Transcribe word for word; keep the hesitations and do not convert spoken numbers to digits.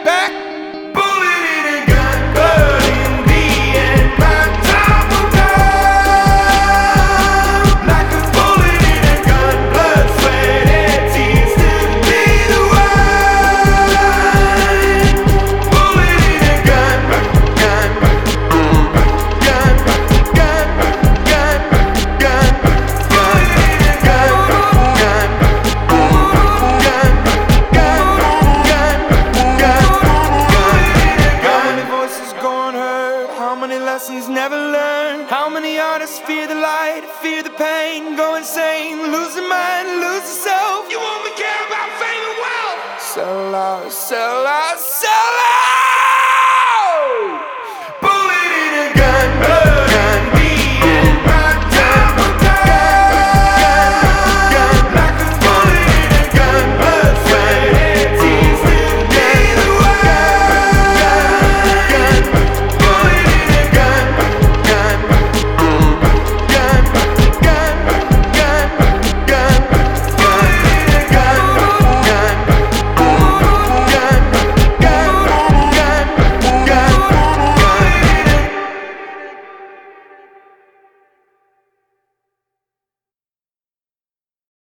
back. Bullet in a gun, but in the end my time will come. Like a bullet in a gun, blood, sweat and tears to be the one. Bullet in a gun, gun, gun, gun, gun, gun, gun, bullet in a gun, gun, gun, gun, gun, gun, bullet in a gun. How many voices go unheard? How many lessons never learned? How many artists fear the light, fear the pain, go insane, lose their mind, lose the self? You only care about fame and wealth. Sell out, sell out, sell out.